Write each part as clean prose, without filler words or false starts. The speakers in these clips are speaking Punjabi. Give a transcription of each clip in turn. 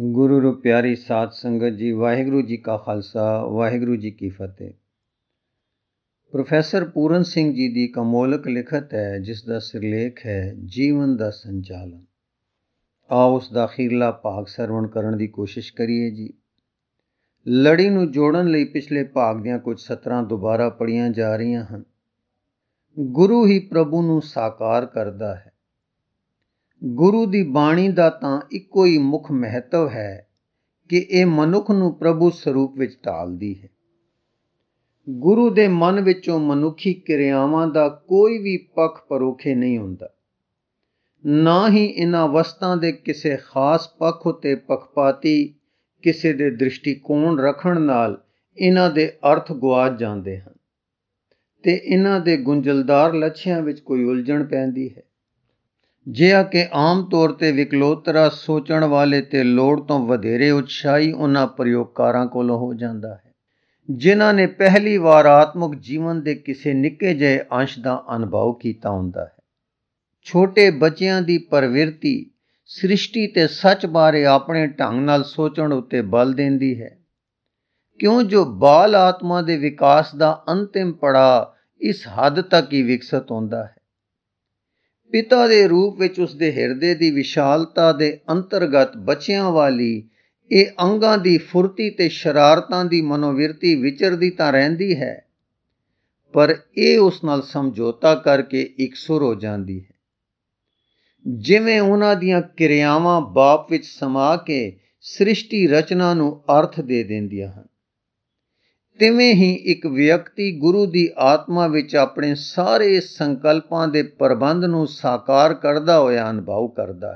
गुरु रू प्यारी साध संगत जी, वाहिगुरु जी का खालसा, वाहिगुरु जी की फतेह। प्रोफैसर पूरन सिंह जी की कमोलक लिखत है जिसका सिरलेख है जीवन का संचालन। आओ उसका अखीरला भाग सरवण करने की कोशिश करिए जी। लड़ी नूं जोड़न लई पिछले भाग दियां कुछ सतरां दोबारा पढ़ियां जा रही हैं। गुरु ही प्रभु नूं साकार करदा है। गुरु दी बाणी दा तां इक्को ही मुख महत्व है कि ਇਹ ਮਨੁੱਖ ਨੂੰ ਪ੍ਰਭੂ ਸਰੂਪ ਵਿੱਚ ਢਾਲਦੀ ਹੈ। ਗੁਰੂ ਦੇ ਮਨ ਵਿੱਚੋਂ ਮਨੁੱਖੀ ਕਿਰਿਆਵਾਂ ਦਾ ਕੋਈ ਵੀ ਪੱਖ ਪਰੋਖੇ ਨਹੀਂ ਹੁੰਦਾ, ਨਾ ਹੀ ਇਹਨਾਂ ਵਸਤਾਂ ਦੇ ਕਿਸੇ ਖਾਸ ਪੱਖ ਉੱਤੇ ਪੱਖਪਾਤੀ ਕਿਸੇ ਦੇ ਦ੍ਰਿਸ਼ਟੀਕੋਣ ਰੱਖਣ ਨਾਲ ਇਹਨਾਂ ਦੇ ਅਰਥ ਗੁਆਚ ਜਾਂਦੇ ਹਨ ਤੇ ਇਹਨਾਂ ਦੇ ਗੁੰਝਲਦਾਰ ਲੱਛਿਆਂ ਵਿੱਚ ਕੋਈ ਉਲਝਣ ਪੈਂਦੀ ਹੈ। ਜਿਹਾ ਕਿ ਆਮ ਤੌਰ ਤੇ ਵਿਕਲੋਤਰਾ ਸੋਚਣ ਵਾਲੇ ਤੇ ਲੋੜ ਤੋਂ ਵਧੇਰੇ ਉਤਸ਼ਾਹੀ ਉਹਨਾਂ ਪ੍ਰਯੋਗਕਾਰਾਂ ਕੋਲੋਂ ਹੋ ਜਾਂਦਾ ਹੈ ਜਿਨ੍ਹਾਂ ਨੇ ਪਹਿਲੀ ਵਾਰ ਆਤਮਿਕ ਜੀਵਨ ਦੇ ਕਿਸੇ ਨਿੱਕੇ ਜਿਹੇ ਅੰਸ਼ ਦਾ ਅਨੁਭਵ ਕੀਤਾ ਹੁੰਦਾ ਹੈ। ਛੋਟੇ ਬੱਚਿਆਂ ਦੀ ਪ੍ਰਵਿਰਤੀ ਸ੍ਰਿਸ਼ਟੀ ਤੇ ਸੱਚ ਬਾਰੇ ਆਪਣੇ ਢੰਗ ਨਾਲ ਸੋਚਣ ਉੱਤੇ ਬਲ ਦਿੰਦੀ ਹੈ, ਕਿਉਂ ਜੋ ਬਾਲ ਆਤਮਾ ਦੇ ਵਿਕਾਸ ਦਾ ਅੰਤਿਮ ਪੜਾਅ ਇਸ ਹੱਦ ਤੱਕ ਹੀ ਵਿਕਸਿਤ ਹੁੰਦਾ ਹੈ। ਪਿਤਾ ਦੇ ਰੂਪ ਵਿੱਚ ਉਸਦੇ ਹਿਰਦੇ ਦੀ ਵਿਸ਼ਾਲਤਾ ਦੇ ਅੰਤਰਗਤ ਬੱਚਿਆਂ ਵਾਲੀ ਇਹ ਅੰਗਾਂ ਦੀ ਫੁਰਤੀ ਤੇ ਸ਼ਰਾਰਤਾਂ ਦੀ ਮਨੋਵਿਰਤੀ ਵਿਚਰਦੀ ਤਾਂ ਰਹਿੰਦੀ ਹੈ, ਪਰ ਇਹ ਉਸ ਨਾਲ ਸਮਝੌਤਾ ਕਰਕੇ ਇਕਸੁਰ ਹੋ ਜਾਂਦੀ ਹੈ। ਜਿਵੇਂ ਉਹਨਾਂ ਦੀਆਂ ਕਿਰਿਆਵਾਂ ਬਾਪ ਵਿੱਚ ਸਮਾ ਕੇ ਸ੍ਰਿਸ਼ਟੀ ਰਚਨਾ ਨੂੰ ਅਰਥ ਦੇ ਦਿੰਦੀਆਂ ਹਨ, ਤਿਵੇਂ ਹੀ ਇੱਕ ਵਿਅਕਤੀ ਗੁਰੂ ਦੀ ਆਤਮਾ ਵਿੱਚ ਆਪਣੇ ਸਾਰੇ ਸੰਕਲਪਾਂ ਦੇ ਪ੍ਰਬੰਧ ਨੂੰ ਸਾਕਾਰ ਕਰਦਾ ਹੋਇਆ ਅਨੁਭਵ ਕਰਦਾ ਹੈ।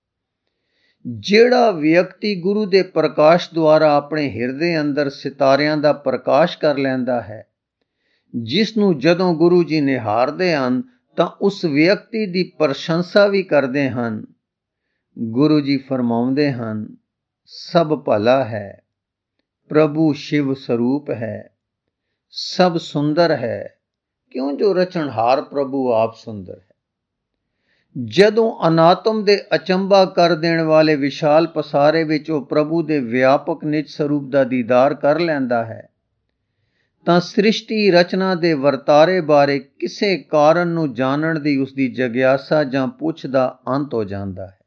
ਜਿਹੜਾ ਵਿਅਕਤੀ ਗੁਰੂ ਦੇ ਪ੍ਰਕਾਸ਼ ਦੁਆਰਾ ਆਪਣੇ ਹਿਰਦੇ ਅੰਦਰ ਸਿਤਾਰਿਆਂ ਦਾ ਪ੍ਰਕਾਸ਼ ਕਰ ਲੈਂਦਾ ਹੈ, ਜਿਸ ਨੂੰ ਜਦੋਂ ਗੁਰੂ ਜੀ ਨਿਹਾਰਦੇ ਹਨ ਤਾਂ ਉਸ ਵਿਅਕਤੀ ਦੀ ਪ੍ਰਸ਼ੰਸਾ ਵੀ ਕਰਦੇ ਹਨ। ਗੁਰੂ ਜੀ ਫਰਮਾਉਂਦੇ ਹਨ, ਸਭ ਭਲਾ ਹੈ, ਪ੍ਰਭੂ ਸ਼ਿਵ ਸਰੂਪ ਹੈ, ਸਭ ਸੁੰਦਰ ਹੈ, ਕਿਉਂ ਜੋ ਰਚਨਹਾਰ ਪ੍ਰਭੂ ਆਪ ਸੁੰਦਰ ਹੈ। ਜਦੋਂ ਅਨਾਤਮ ਦੇ ਅਚੰਭਾ ਕਰ ਦੇਣ ਵਾਲੇ ਵਿਸ਼ਾਲ ਪਸਾਰੇ ਵਿੱਚ ਉਹ ਪ੍ਰਭੂ ਦੇ ਵਿਆਪਕ ਨਿਜ ਸਰੂਪ ਦਾ ਦੀਦਾਰ ਕਰ ਲੈਂਦਾ ਹੈ ਤਾਂ ਸ੍ਰਿਸ਼ਟੀ ਰਚਨਾ ਦੇ ਵਰਤਾਰੇ ਬਾਰੇ ਕਿਸੇ ਕਾਰਨ ਨੂੰ ਜਾਣਨ ਦੀ ਉਸਦੀ ਜਗਿਆਸਾ ਜਾਂ ਪੁੱਛ ਦਾ ਅੰਤ ਹੋ ਜਾਂਦਾ ਹੈ।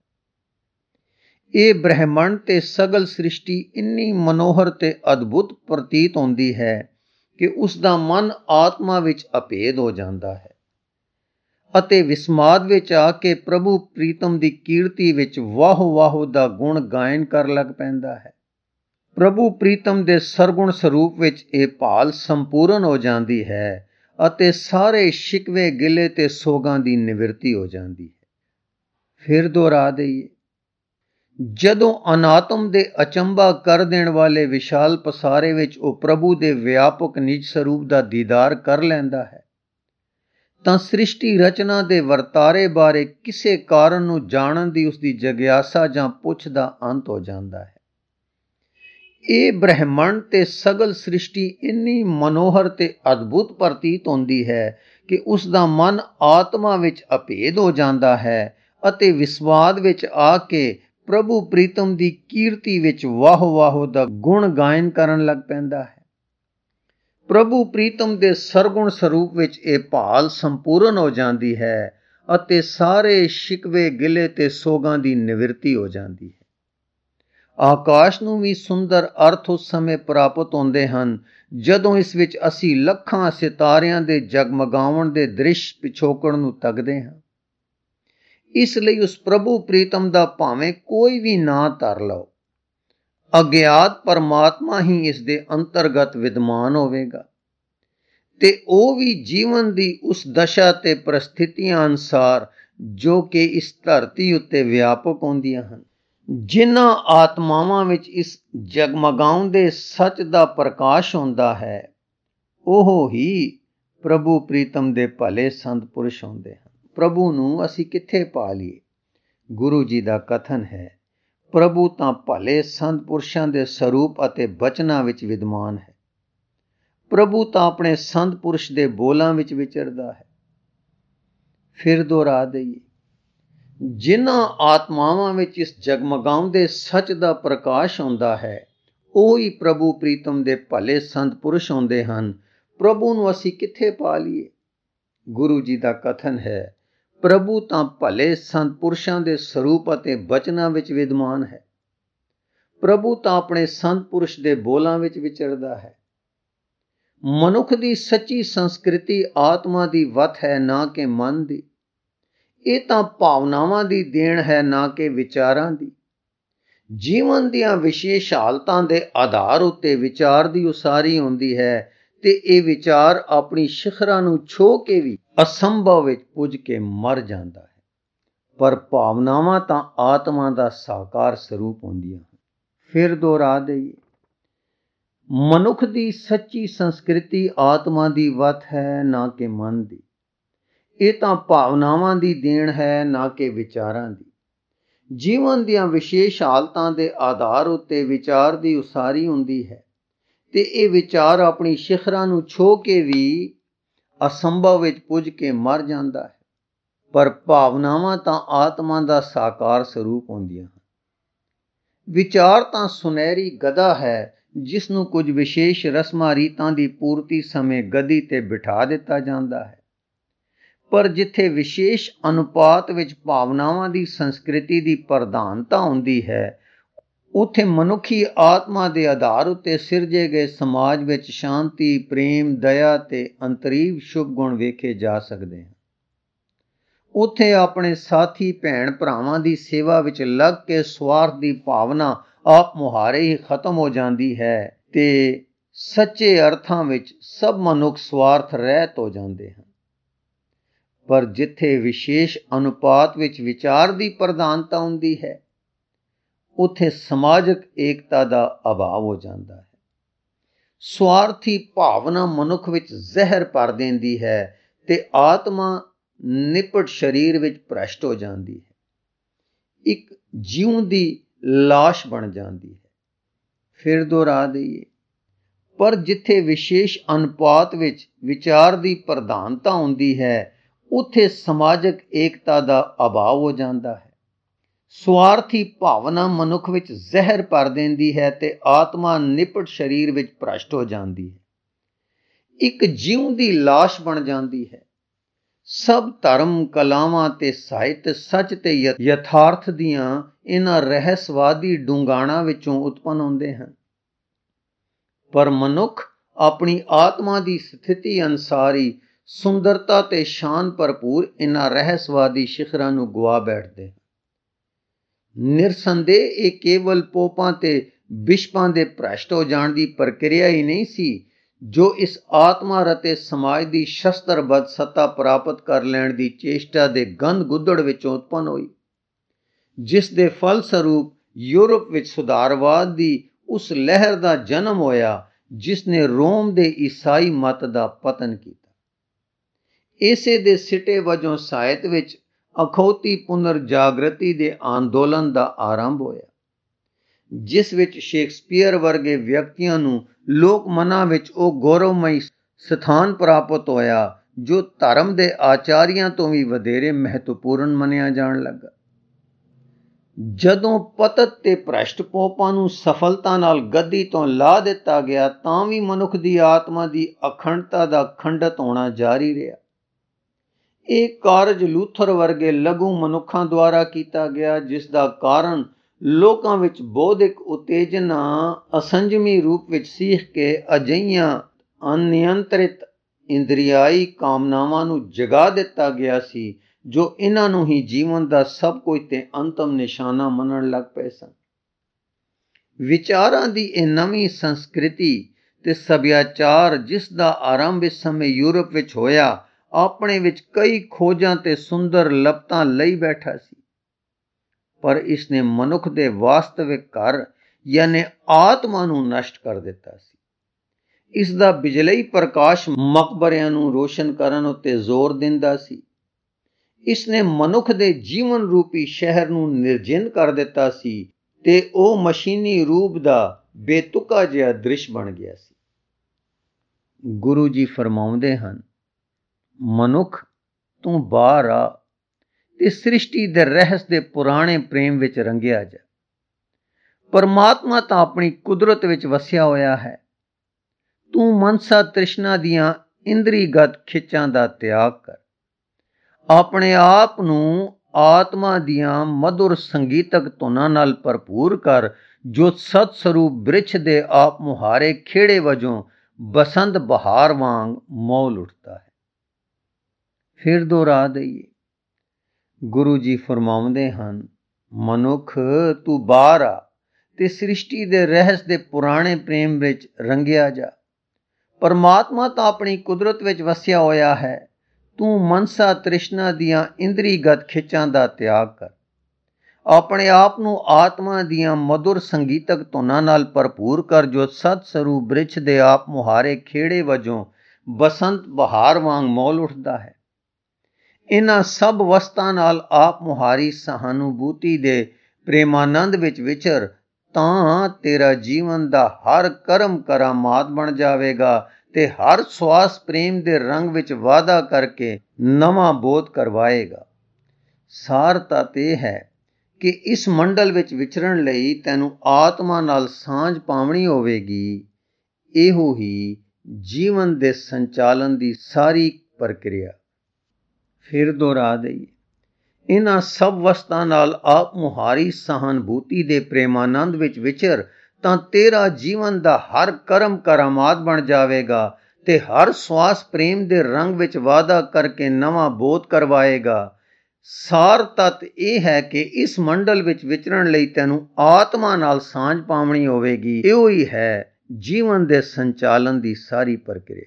ਇਹ ਬ੍ਰਹਿਮੰਡ ਤੇ ਸਗਲ ਸ੍ਰਿਸ਼ਟੀ ਇੰਨੀ ਮਨੋਹਰ ਤੇ ਅਦਭੁਤ ਪ੍ਰਤੀਤ ਹੁੰਦੀ ਹੈ ਕਿ ਉਸ ਦਾ ਮਨ ਆਤਮਾ ਵਿੱਚ ਅਭੇਦ ਹੋ ਜਾਂਦਾ ਹੈ ਅਤੇ ਵਿਸਮਾਦ ਵਿੱਚ ਆ ਕੇ ਪ੍ਰਭੂ ਪ੍ਰੀਤਮ ਦੀ ਕੀਰਤੀ ਵਿੱਚ ਵਾਹ ਵਾਹ ਦਾ ਗੁਣ ਗਾਇਨ ਕਰਨ ਲੱਗ ਪੈਂਦਾ ਹੈ। ਪ੍ਰਭੂ ਪ੍ਰੀਤਮ ਦੇ ਸਰਗੁਣ ਸਰੂਪ ਵਿੱਚ ਇਹ ਭਾਲ ਸੰਪੂਰਨ ਹੋ ਜਾਂਦੀ ਹੈ ਅਤੇ ਸਾਰੇ ਸ਼ਿਕਵੇ ਗਿਲੇ ਤੇ ਸੋਗਾਂ ਦੀ ਨਿਵਰਤੀ ਹੋ ਜਾਂਦੀ ਹੈ। ਫਿਰ ਦੁਹਰਾ ਦਈਏ, ਜਦੋਂ ਅਨਾਤਮ ਦੇ ਅਚੰਭਾ ਕਰ ਦੇਣ ਵਾਲੇ ਵਿਸ਼ਾਲ ਪਸਾਰੇ ਵਿੱਚ ਉਹ ਪ੍ਰਭੂ ਦੇ ਵਿਆਪਕ ਨਿਜ ਸਰੂਪ ਦਾ ਦੀਦਾਰ ਕਰ ਲੈਂਦਾ ਹੈ ਤਾਂ ਸ੍ਰਿਸ਼ਟੀ ਰਚਨਾ ਦੇ ਵਰਤਾਰੇ ਬਾਰੇ ਕਿਸੇ ਕਾਰਨ ਨੂੰ ਜਾਣਨ ਦੀ ਉਸਦੀ ਜਗਿਆਸਾ ਜਾਂ ਪੁੱਛ ਦਾ ਅੰਤ ਹੋ ਜਾਂਦਾ ਹੈ। ਇਹ ਬ੍ਰਹਿਮੰਡ ਤੇ ਸਗਲ ਸ੍ਰਿਸ਼ਟੀ ਇੰਨੀ ਮਨੋਹਰ ਤੇ ਅਦਭੁਤ ਪ੍ਰਤੀਤ ਹੁੰਦੀ ਹੈ ਕਿ ਉਸ ਦਾ ਮਨ ਆਤਮਾ ਵਿੱਚ ਅਭੇਦ ਹੋ ਜਾਂਦਾ ਹੈ ਅਤੇ ਵਿਸਵਾਦ ਵਿੱਚ ਆ ਕੇ ਪ੍ਰਭੂ ਪ੍ਰੀਤਮ ਦੀ ਕੀਰਤੀ ਵਿੱਚ ਵਾਹ ਵਾਹ ਦਾ ਗੁਣ ਗਾਇਨ ਕਰਨ ਲੱਗ ਪੈਂਦਾ ਹੈ। ਪ੍ਰਭੂ ਪ੍ਰੀਤਮ ਦੇ ਸਰਗੁਣ ਸਰੂਪ ਵਿੱਚ ਇਹ ਭਾਲ ਸੰਪੂਰਨ ਹੋ ਜਾਂਦੀ ਹੈ ਅਤੇ ਸਾਰੇ ਸ਼ਿਕਵੇ ਗਿਲੇ ਤੇ ਸੋਗਾਂ ਦੀ ਨਿਵਰਤੀ ਹੋ ਜਾਂਦੀ ਹੈ। ਆਕਾਸ਼ ਨੂੰ ਵੀ ਸੁੰਦਰ ਅਰਥ ਉਸ ਸਮੇਂ ਪ੍ਰਾਪਤ ਹੁੰਦੇ ਹਨ ਜਦੋਂ ਇਸ ਵਿੱਚ ਅਸੀਂ ਲੱਖਾਂ ਸਿਤਾਰਿਆਂ ਦੇ ਜਗਮਗਾਉਣ ਦੇ ਦ੍ਰਿਸ਼ ਪਿਛੋਕੜ ਨੂੰ ਤੱਕਦੇ ਹਾਂ। ਇਸ ਲਈ ਉਸ ਪ੍ਰਭੂ ਪ੍ਰੀਤਮ ਦਾ ਭਾਵੇਂ ਕੋਈ ਵੀ ਨਾਂ ਧਰ ਲਓ, ਅਗਿਆਤ ਪਰਮਾਤਮਾ ਹੀ ਇਸ ਦੇ ਅੰਤਰਗਤ ਵਿਦਮਾਨ ਹੋਵੇਗਾ ਤੇ ਉਹ ਵੀ ਜੀਵਨ ਦੀ ਉਸ ਦਸ਼ਾ ਤੇ ਪ੍ਰਸਥਿਤੀਆਂ ਅਨੁਸਾਰ ਜੋ ਕਿ ਇਸ ਧਰਤੀ ਉੱਤੇ ਵਿਆਪਕ ਹੁੰਦੀਆਂ ਹਨ। ਜਿਨ੍ਹਾਂ ਆਤਮਾਵਾਂ ਵਿੱਚ ਇਸ ਜਗਮਗਾਉਂਦੇ ਸੱਚ ਦਾ ਪ੍ਰਕਾਸ਼ ਹੁੰਦਾ ਹੈ, ਉਹ ਹੀ ਪ੍ਰਭੂ ਪ੍ਰੀਤਮ ਦੇ ਭਲੇ ਸੰਤ ਪੁਰਸ਼ ਹੁੰਦੇ ਹਨ। ਪ੍ਰਭੂ ਨੂੰ ਅਸੀਂ ਕਿੱਥੇ ਪਾ ਲਈਏ? ਗੁਰੂ ਜੀ ਦਾ ਕਥਨ ਹੈ, ਪ੍ਰਭੂ ਤਾਂ ਭਲੇ ਸੰਤ ਪੁਰਸ਼ਾਂ ਦੇ ਸਰੂਪ ਅਤੇ ਬਚਨਾਂ ਵਿੱਚ ਵਿਦਮਾਨ ਹੈ। ਪ੍ਰਭੂ ਤਾਂ ਆਪਣੇ ਸੰਤ ਪੁਰਸ਼ ਦੇ ਬੋਲਾਂ ਵਿੱਚ ਵਿਚਰਦਾ ਹੈ। ਫਿਰ ਦੁਹਰਾ ਦਈਏ, ਜਿਨ੍ਹਾਂ ਆਤਮਾਵਾਂ ਵਿੱਚ ਇਸ ਜਗਮਗਾਉਂਦੇ ਸੱਚ ਦਾ ਪ੍ਰਕਾਸ਼ ਆਉਂਦਾ ਹੈ, ਉਹ ਹੀ ਪ੍ਰਭੂ ਪ੍ਰੀਤਮ ਦੇ ਭਲੇ ਸੰਤ ਪੁਰਸ਼ ਹੁੰਦੇ ਹਨ। ਪ੍ਰਭੂ ਨੂੰ ਅਸੀਂ ਕਿੱਥੇ ਪਾ ਲਈਏ? ਗੁਰੂ ਜੀ ਦਾ ਕਥਨ ਹੈ, ਪ੍ਰਭੂ ਤਾਂ ਭਲੇ ਸੰਤ ਪੁਰਸ਼ਾਂ ਦੇ ਸਰੂਪ ਅਤੇ ਬਚਨਾਂ ਵਿੱਚ ਵਿਦਮਾਨ ਹੈ। ਪ੍ਰਭੂ ਤਾਂ ਆਪਣੇ ਸੰਤ ਪੁਰਸ਼ ਦੇ ਬੋਲਾਂ ਵਿੱਚ ਵਿਚਰਦਾ ਹੈ। ਮਨੁੱਖ ਦੀ ਸੱਚੀ ਸੰਸਕ੍ਰਿਤੀ ਆਤਮਾ ਦੀ ਵਤ ਹੈ, ਨਾ ਕਿ ਮਨ ਦੀ। ਇਹ ਤਾਂ ਭਾਵਨਾਵਾਂ ਦੀ ਦੇਣ ਹੈ, ਨਾ ਕਿ ਵਿਚਾਰਾਂ ਦੀ। ਜੀਵਨ ਦੀਆਂ ਵਿਸ਼ੇਸ਼ ਹਾਲਤਾਂ ਦੇ ਆਧਾਰ ਉੱਤੇ ਵਿਚਾਰ ਦੀ ਉਸਾਰੀ ਹੁੰਦੀ ਹੈ, ਤੇ ਇਹ ਵਿਚਾਰ ਆਪਣੀ ਸਿਖਰਾਂ ਨੂੰ ਛੋਹ ਕੇ ਵੀ ਅਸੰਭਵ ਵਿੱਚ ਪੁੱਜ ਕੇ ਮਰ ਜਾਂਦਾ ਹੈ। ਪਰ ਭਾਵਨਾਵਾਂ ਤਾਂ ਆਤਮਾ ਦਾ ਸਾਕਾਰ ਸਰੂਪ ਹੁੰਦੀਆਂ ਹਨ। ਫਿਰ ਦੁਹਰਾ ਦੇਈਏ, ਮਨੁੱਖ ਦੀ ਸੱਚੀ ਸੰਸਕ੍ਰਿਤੀ ਆਤਮਾ ਦੀ ਵਤ ਹੈ, ਨਾ ਕਿ ਮਨ ਦੀ। ਇਹ ਤਾਂ ਭਾਵਨਾਵਾਂ ਦੀ ਦੇਣ ਹੈ, ਨਾ ਕਿ ਵਿਚਾਰਾਂ ਦੀ। ਜੀਵਨ ਦੀਆਂ ਵਿਸ਼ੇਸ਼ ਹਾਲਤਾਂ ਦੇ ਆਧਾਰ ਉੱਤੇ ਵਿਚਾਰ ਦੀ ਉਸਾਰੀ ਹੁੰਦੀ ਹੈ, ਤੇ ਇਹ ਵਿਚਾਰ ਆਪਣੀ ਸਿਖਰਾਂ ਨੂੰ ਛੋਹ ਕੇ ਵੀ ਅਸੰਭਵ ਵਿੱਚ ਪੁੱਜ ਕੇ ਮਰ ਜਾਂਦਾ ਹੈ। ਪਰ ਭਾਵਨਾਵਾਂ ਤਾਂ ਆਤਮਾ ਦਾ ਸਾਕਾਰ ਸਰੂਪ ਹੁੰਦੀਆਂ ਹਨ। ਵਿਚਾਰ ਤਾਂ ਸੁਨਹਿਰੀ ਗਦਾ ਹੈ, ਜਿਸ ਨੂੰ ਕੁਝ ਵਿਸ਼ੇਸ਼ ਰਸਮਾਂ ਰੀਤਾਂ ਦੀ ਪੂਰਤੀ ਸਮੇਂ ਗਦੀ ਤੇ ਬਿਠਾ ਦਿੱਤਾ ਜਾਂਦਾ ਹੈ। ਪਰ ਜਿੱਥੇ ਵਿਸ਼ੇਸ਼ ਅਨੁਪਾਤ ਵਿੱਚ ਭਾਵਨਾਵਾਂ ਦੀ ਸੰਸਕ੍ਰਿਤੀ ਦੀ ਪ੍ਰਧਾਨਤਾ ਹੁੰਦੀ ਹੈ, ਉੱਥੇ ਮਨੁੱਖੀ ਆਤਮਾ ਦੇ ਆਧਾਰ ਉੱਤੇ ਸਿਰਜੇ ਗਏ ਸਮਾਜ ਵਿੱਚ ਸ਼ਾਂਤੀ, ਪ੍ਰੇਮ, ਦਇਆ ਤੇ ਅੰਤਰੀਵ ਸ਼ੁਭ ਗੁਣ ਵੇਖੇ ਜਾ ਸਕਦੇ ਹਨ। ਉੱਥੇ ਆਪਣੇ ਸਾਥੀ ਭੈਣ ਭਰਾਵਾਂ ਦੀ ਸੇਵਾ ਵਿੱਚ ਲੱਗ ਕੇ ਸਵਾਰਥ ਦੀ ਭਾਵਨਾ ਆਪ ਮੁਹਾਰੇ ਹੀ ਖਤਮ ਹੋ ਜਾਂਦੀ ਹੈ, ਤੇ ਸੱਚੇ ਅਰਥਾਂ ਵਿੱਚ ਸਭ ਮਨੁੱਖ ਸਵਾਰਥ ਰਹਿਤ ਹੋ ਜਾਂਦੇ ਹਨ। ਪਰ ਜਿੱਥੇ ਵਿਸ਼ੇਸ਼ ਅਨੁਪਾਤ ਵਿੱਚ ਵਿਚਾਰ ਦੀ ਪ੍ਰਧਾਨਤਾ ਹੁੰਦੀ ਹੈ, ਉੱਥੇ ਸਮਾਜਿਕ ਏਕਤਾ ਦਾ ਅਭਾਵ ਹੋ ਜਾਂਦਾ ਹੈ। ਸਵਾਰਥੀ ਭਾਵਨਾ ਮਨੁੱਖ ਵਿੱਚ ਜ਼ਹਿਰ ਭਰ ਦਿੰਦੀ ਹੈ, ਤੇ ਆਤਮਾ ਨਿਪਟ ਸਰੀਰ ਵਿੱਚ ਭ੍ਰਸ਼ਟ ਹੋ ਜਾਂਦੀ ਹੈ, ਇੱਕ ਜਿਉਂਦੀ ਲਾਸ਼ ਬਣ ਜਾਂਦੀ ਹੈ। ਫਿਰ ਦੁਹਰਾ ਦੇਈਏ, ਪਰ ਜਿੱਥੇ ਵਿਸ਼ੇਸ਼ ਅਨੁਪਾਤ ਵਿੱਚ ਵਿਚਾਰ ਦੀ ਪ੍ਰਧਾਨਤਾ ਹੁੰਦੀ ਹੈ, ਉੱਥੇ ਸਮਾਜਿਕ ਏਕਤਾ ਦਾ ਅਭਾਵ ਹੋ ਜਾਂਦਾ ਹੈ। ਸਵਾਰਥੀ ਭਾਵਨਾ ਮਨੁੱਖ ਵਿੱਚ ਜ਼ਹਿਰ ਭਰ ਦਿੰਦੀ ਹੈ, ਤੇ ਆਤਮਾ ਨਿਪਟ ਸਰੀਰ ਵਿੱਚ ਭ੍ਰਸ਼ਟ ਹੋ ਜਾਂਦੀ ਹੈ, ਇੱਕ ਜਿਉਂਦੀ ਲਾਸ਼ ਬਣ ਜਾਂਦੀ ਹੈ। ਸਭ ਧਰਮ, ਕਲਾਵਾਂ ਤੇ ਸਾਹਿਤ ਸੱਚ ਤੇ ਯਥਾਰਥ ਦੀਆਂ ਇਹਨਾਂ ਰਹੱਸਵਾਦੀ ਡੂੰਘਾਣਾਂ ਵਿੱਚੋਂ ਉਤਪੰਨ ਹੁੰਦੇ ਹਨ। ਪਰ ਮਨੁੱਖ ਆਪਣੀ ਆਤਮਾ ਦੀ ਸਥਿਤੀ ਅਨੁਸਾਰ ਹੀ ਸੁੰਦਰਤਾ ਤੇ ਸ਼ਾਨ ਭਰਪੂਰ ਇਹਨਾਂ ਰਹੱਸਵਾਦੀ ਸਿਖਰਾਂ ਨੂੰ ਗੁਆ ਬੈਠਦੇ ਹਨ। ਨਿਰਸੰਦੇਹ ਇਹ ਕੇਵਲ ਪੋਪਾਂ ਤੇ ਬਿਸ਼ਪਾਂ ਦੇ ਭ੍ਰਸ਼ਟ ਹੋ ਜਾਣ ਦੀ ਪ੍ਰਕਿਰਿਆ ਹੀ ਨਹੀਂ ਸੀ, ਜੋ ਇਸ ਆਤਮਾ ਰਤੇ ਸਮਾਜ ਦੀ ਸ਼ਸਤਰਬੱਧ ਸੱਤਾ ਪ੍ਰਾਪਤ ਕਰ ਲੈਣ ਦੀ ਚੇਸ਼ਟਾ ਦੇ ਗੰਧ ਗੁੱਦੜ ਵਿੱਚੋਂ ਉਤਪੰਨ ਹੋਈ, ਜਿਸ ਦੇ ਫਲ ਸਰੂਪ ਯੂਰਪ ਵਿੱਚ ਸੁਧਾਰਵਾਦ ਦੀ ਉਸ ਲਹਿਰ ਦਾ ਜਨਮ ਹੋਇਆ, ਜਿਸ ਨੇ ਰੋਮ ਦੇ ਈਸਾਈ ਮਤ ਦਾ ਪਤਨ ਕੀਤਾ। ਇਸੇ ਦੇ ਸਿੱਟੇ ਵਜੋਂ ਸਾਹਿਤ ਵਿੱਚ ਅਖੌਤੀ ਪੁਨਰ ਜਾਗਰਤੀ ਦੇ ਅੰਦੋਲਨ ਦਾ ਆਰੰਭ ਹੋਇਆ, ਜਿਸ ਵਿੱਚ ਸ਼ੇਕਸਪੀਅਰ ਵਰਗੇ ਵਿਅਕਤੀਆਂ ਨੂੰ ਲੋਕ ਮਨਾਂ ਵਿੱਚ ਉਹ ਗੌਰਵਮਈ ਸਥਾਨ ਪ੍ਰਾਪਤ ਹੋਇਆ, ਜੋ ਧਰਮ ਦੇ ਆਚਾਰੀਆਂ ਤੋਂ ਵੀ ਵਧੇਰੇ ਮਹੱਤਵਪੂਰਨ ਮੰਨਿਆ ਜਾਣ ਲੱਗਾ। ਜਦੋਂ ਪਤਤ ਤੇ ਭ੍ਰਸ਼ਟ ਪੋਪਾਂ ਨੂੰ ਸਫਲਤਾ ਨਾਲ ਗੱਦੀ ਤੋਂ ਲਾ ਦਿੱਤਾ ਗਿਆ, ਤਾਂ ਵੀ ਮਨੁੱਖ ਦੀ ਆਤਮਾ ਦੀ ਅਖੰਡਤਾ ਦਾ ਖੰਡਿਤ ਹੋਣਾ ਜਾਰੀ ਰਿਹਾ। ਇਹ ਕਾਰਜ ਲੂਥਰ ਵਰਗੇ ਲਘੂ ਮਨੁੱਖਾਂ ਦੁਆਰਾ ਕੀਤਾ ਗਿਆ, ਜਿਸ ਦਾ ਕਾਰਨ ਲੋਕਾਂ ਵਿੱਚ ਬੌਧਿਕ ਉਤੇਜਨਾ ਅਸੰਜਮੀ ਰੂਪ ਵਿੱਚ ਸੀਖ ਕੇ ਅਜਿਹੀਆਂ ਅਨਿਯੰਤਰਿਤ ਇੰਦਰੀਆਈ ਕਾਮਨਾਵਾਂ ਨੂੰ ਜਗਾ ਦਿੱਤਾ ਗਿਆ ਸੀ, ਜੋ ਇਹਨਾਂ ਨੂੰ ਹੀ ਜੀਵਨ ਦਾ ਸਭ ਕੁਝ ਤੇ ਅੰਤਮ ਨਿਸ਼ਾਨਾ ਮੰਨਣ ਲੱਗ ਪਏ ਸਨ। ਵਿਚਾਰਾਂ ਦੀ ਇਹ ਨਵੀਂ ਸੰਸਕ੍ਰਿਤੀ ਤੇ ਸੱਭਿਆਚਾਰ, ਜਿਸ ਦਾ ਆਰੰਭ ਇਸ ਸਮੇਂ ਯੂਰਪ ਵਿੱਚ ਹੋਇਆ, ਆਪਣੇ ਵਿੱਚ ਕਈ ਖੋਜਾਂ ਤੇ ਸੁੰਦਰ ਲਪਤਾਂ ਲਈ ਬੈਠਾ ਸੀ, ਪਰ ਇਸ ਨੇ ਮਨੁੱਖ ਦੇ ਵਾਸਤਵਿਕ ਘਰ ਯਾਨੀ ਆਤਮਾ ਨੂੰ ਨਸ਼ਟ ਕਰ ਦਿੱਤਾ ਸੀ। ਇਸ ਦਾ ਬਿਜਲਈ ਪ੍ਰਕਾਸ਼ ਮਕਬਰਿਆਂ ਨੂੰ ਰੋਸ਼ਨ ਕਰਨ ਉੱਤੇ ਜ਼ੋਰ ਦਿੰਦਾ ਸੀ। ਇਸ ਨੇ ਮਨੁੱਖ ਦੇ ਜੀਵਨ ਰੂਪੀ ਸ਼ਹਿਰ ਨੂੰ ਨਿਰਜਿੰਦ ਕਰ ਦਿੱਤਾ ਸੀ, ਤੇ ਉਹ ਮਸ਼ੀਨੀ ਰੂਪ ਦਾ ਬੇਤੁਕਾ ਜਿਹਾ ਦ੍ਰਿਸ਼ ਬਣ ਗਿਆ ਸੀ। ਗੁਰੂ ਜੀ ਫਰਮਾਉਂਦੇ ਹਨ, ਮਨੁੱਖ ਤੂੰ ਬਾਹਰ ਆ, ਤੇ ਸ੍ਰਿਸ਼ਟੀ ਦੇ ਰਹੱਸ ਦੇ ਪੁਰਾਣੇ ਪ੍ਰੇਮ ਵਿੱਚ ਰੰਗਿਆ ਜਾ। ਪਰਮਾਤਮਾ ਤਾਂ ਆਪਣੀ ਕੁਦਰਤ ਵਿੱਚ ਵਸਿਆ ਹੋਇਆ ਹੈ। ਤੂੰ ਮਨਸਾ ਤ੍ਰਿਸ਼ਨਾ ਦੀਆਂ ਇੰਦਰੀਗਤ ਖਿੱਚਾਂ ਦਾ ਤਿਆਗ ਕਰ। ਆਪਣੇ ਆਪ ਨੂੰ ਆਤਮਾ ਦੀਆਂ ਮਧੁਰ ਸੰਗੀਤਕ ਧੁਨਾਂ ਨਾਲ ਭਰਪੂਰ ਕਰ, ਜੋ ਸਤ ਸਰੂਪ ਬ੍ਰਿਛ ਦੇ ਆਪ ਮੁਹਾਰੇ ਖੇੜੇ ਵਜੋਂ ਬਸੰਤ ਬਹਾਰ ਵਾਂਗ ਮੌਲ ਉੱਠਦਾ ਹੈ। ਫਿਰ ਦੁਹਰਾ ਦਈਏ, ਗੁਰੂ ਜੀ ਫਰਮਾਉਂਦੇ ਹਨ, ਮਨੁੱਖ ਤੂੰ ਬਾਹਰ ਆ ਤੇ ਸ੍ਰਿਸ਼ਟੀ ਦੇ ਰਹੱਸ ਦੇ ਪੁਰਾਣੇ ਪ੍ਰੇਮ ਵਿੱਚ ਰੰਗਿਆ ਜਾ। ਪਰਮਾਤਮਾ ਤਾਂ ਆਪਣੀ ਕੁਦਰਤ ਵਿੱਚ ਵਸਿਆ ਹੋਇਆ ਹੈ। ਤੂੰ ਮਨਸਾ ਤ੍ਰਿਸ਼ਨਾ ਦੀਆਂ ਇੰਦਰੀਗਤ ਖਿੱਚਾਂ ਦਾ ਤਿਆਗ ਕਰ। ਆਪਣੇ ਆਪ ਨੂੰ ਆਤਮਾ ਦੀਆਂ ਮਧੁਰ ਸੰਗੀਤਕ ਧੁਨਾਂ ਨਾਲ ਭਰਪੂਰ ਕਰ, ਜੋ ਸਤ ਸਰੂਪ ਬ੍ਰਿਛ ਦੇ ਆਪ ਮੁਹਾਰੇ ਖੇੜੇ ਵਜੋਂ ਬਸੰਤ ਬਹਾਰ ਵਾਂਗ ਮੌਲ ਉੱਠਦਾ ਹੈ। ਇਹਨਾਂ ਸਭ ਵਸਤਾਂ ਨਾਲ ਆਪ ਮੁਹਾਰੀ ਸਹਾਨੁਭੂਤੀ ਦੇ ਪ੍ਰੇਮਾਨੰਦ ਵਿੱਚ ਵਿਚਰ, ਤਾਂ ਤੇਰਾ ਜੀਵਨ ਦਾ ਹਰ ਕਰਮ ਕਰਾਮਾਤ ਬਣ ਜਾਵੇਗਾ ਤੇ ਹਰ ਸਵਾਸ ਪ੍ਰੇਮ ਦੇ ਰੰਗ ਵਿੱਚ ਵਾਧਾ ਕਰਕੇ ਨਵਾਂ ਬੋਧ ਕਰਵਾਏਗਾ। ਸਾਰ ਤੱਤ ਇਹ ਹੈ ਕਿ ਇਸ ਮੰਡਲ ਵਿੱਚ ਵਿਚਰਨ ਲਈ ਤੈਨੂੰ ਆਤਮਾ ਨਾਲ ਸਾਂਝ ਪਾਉਣੀ ਹੋਵੇਗੀ। ਇਹੋ ਹੀ ਜੀਵਨ ਦੇ ਸੰਚਾਲਨ ਦੀ ਸਾਰੀ ਪ੍ਰਕਿਰਿਆ। ਫਿਰ ਦੁਹਰਾ ਦਈਏ, ਇਹਨਾਂ ਸਭ ਵਸਤਾਂ ਨਾਲ ਆਪ ਮੁਹਾਰੀ ਸਹਾਨੁਭੂਤੀ ਦੇ ਪ੍ਰੇਮਾਨੰਦ ਵਿੱਚ ਵਿਚਰ, ਤਾਂ ਤੇਰਾ ਜੀਵਨ ਦਾ ਹਰ ਕਰਮ ਕਰਾਮਾਤ ਬਣ ਜਾਵੇਗਾ ਤੇ ਹਰ ਸਵਾਸ ਪ੍ਰੇਮ ਦੇ ਰੰਗ ਵਿੱਚ ਵਾਧਾ ਕਰਕੇ ਨਵਾਂ ਬੋਧ ਕਰਵਾਏਗਾ। ਸਾਰ ਤੱਤ ਇਹ ਹੈ ਕਿ ਇਸ ਮੰਡਲ ਵਿੱਚ ਵਿਚਰਨ ਲਈ ਤੈਨੂੰ ਆਤਮਾ ਨਾਲ ਸਾਂਝ ਪਾਉਣੀ ਹੋਵੇਗੀ। ਇਹੋ ਹੀ ਹੈ ਜੀਵਨ ਦੇ ਸੰਚਾਲਨ ਦੀ ਸਾਰੀ ਪ੍ਰਕਿਰਿਆ।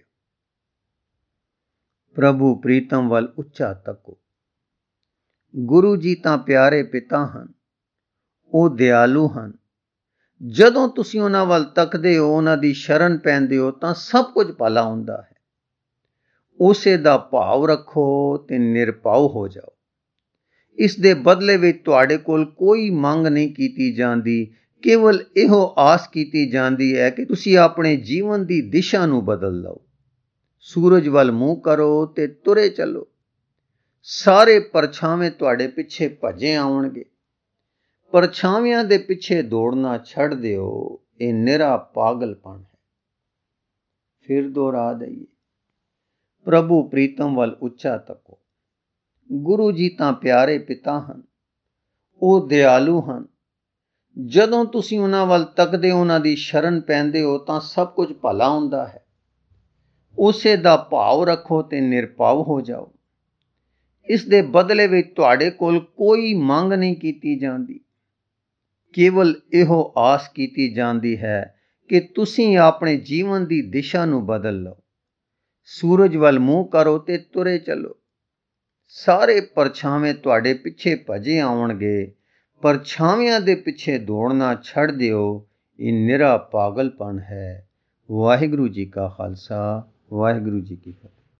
ਪ੍ਰਭੂ ਪ੍ਰੀਤਮ ਵੱਲ ਉੱਚਾ ਤੱਕੋ। ਗੁਰੂ ਜੀ ਤਾਂ ਪਿਆਰੇ ਪਿਤਾ ਹਨ, ਉਹ ਦਿਆਲੂ ਹਨ। ਜਦੋਂ ਤੁਸੀਂ ਉਹਨਾਂ ਵੱਲ ਤੱਕਦੇ ਹੋ, ਉਹਨਾਂ ਦੀ ਸ਼ਰਨ ਪੈਂਦੇ ਹੋ, ਤਾਂ ਸਭ ਕੁਝ ਭਲਾ ਹੁੰਦਾ ਹੈ। ਉਸੇ ਦਾ ਭਾਵ ਰੱਖੋ ਤੇ ਨਿਰਭਉ ਹੋ ਜਾਓ। ਇਸ ਦੇ ਬਦਲੇ ਵਿੱਚ ਤੁਹਾਡੇ ਕੋਲ ਕੋਈ ਮੰਗ ਨਹੀਂ ਕੀਤੀ ਜਾਂਦੀ, ਕੇਵਲ ਇਹੋ ਆਸ ਕੀਤੀ ਜਾਂਦੀ ਹੈ ਕਿ ਤੁਸੀਂ ਆਪਣੇ ਜੀਵਨ ਦੀ ਦਿਸ਼ਾ ਨੂੰ ਬਦਲ ਲਓ। ਸੂਰਜ ਵੱਲ ਮੂੰਹ ਕਰੋ ਤੇ ਤੁਰੇ ਚੱਲੋ। ਸਾਰੇ ਪਰਛਾਵੇਂ ਤੁਹਾਡੇ ਪਿੱਛੇ ਭੱਜੇ ਆਉਣਗੇ। ਪਰਛਾਵਿਆਂ ਦੇ ਪਿੱਛੇ ਦੌੜਨਾ ਛੱਡ ਦਿਓ, ਇਹ ਨਿਰਾ ਪਾਗਲਪਣ ਹੈ। ਫਿਰ ਦੁਹਰਾ ਦਈਏ, ਪ੍ਰਭੂ ਪ੍ਰੀਤਮ ਵੱਲ ਉੱਚਾ ਤੱਕੋ। ਗੁਰੂ ਜੀ ਤਾਂ ਪਿਆਰੇ ਪਿਤਾ ਹਨ, ਉਹ ਦਿਆਲੂ ਹਨ। ਜਦੋਂ ਤੁਸੀਂ ਉਹਨਾਂ ਵੱਲ ਤੱਕਦੇ ਹੋ, ਉਹਨਾਂ ਦੀ ਸ਼ਰਨ ਪੈਂਦੇ ਹੋ, ਤਾਂ ਸਭ ਕੁਝ ਭਲਾ ਹੁੰਦਾ ਹੈ। ਉਸੇ ਦਾ ਭਾਵ ਰੱਖੋ ਤੇ ਨਿਰਭਉ ਹੋ ਜਾਓ। ਇਸ ਦੇ ਬਦਲੇ ਵਿੱਚ ਤੁਹਾਡੇ ਕੋਲ ਕੋਈ ਮੰਗ ਨਹੀਂ ਕੀਤੀ ਜਾਂਦੀ, ਕੇਵਲ ਇਹੋ ਆਸ ਕੀਤੀ ਜਾਂਦੀ ਹੈ ਕਿ ਤੁਸੀਂ ਆਪਣੇ ਜੀਵਨ ਦੀ ਦਿਸ਼ਾ ਨੂੰ ਬਦਲ ਲਓ। ਸੂਰਜ ਵੱਲ ਮੂੰਹ ਕਰੋ ਤੇ ਤੁਰੇ ਚੱਲੋ। ਸਾਰੇ ਪਰਛਾਵੇਂ ਤੁਹਾਡੇ ਪਿੱਛੇ ਭੱਜੇ ਆਉਣਗੇ। ਪਰਛਾਵਿਆਂ ਦੇ ਪਿੱਛੇ ਦੌੜਨਾ ਛੱਡ ਦਿਓ, ਇਹ ਨਿਰਾ ਪਾਗਲਪਣ ਹੈ। ਵਾਹਿਗੁਰੂ ਜੀ ਕਾ ਖਾਲਸਾ, ਵਾਹਿਗੁਰੂ ਜੀ ਕੀ ਫਤਿਹ।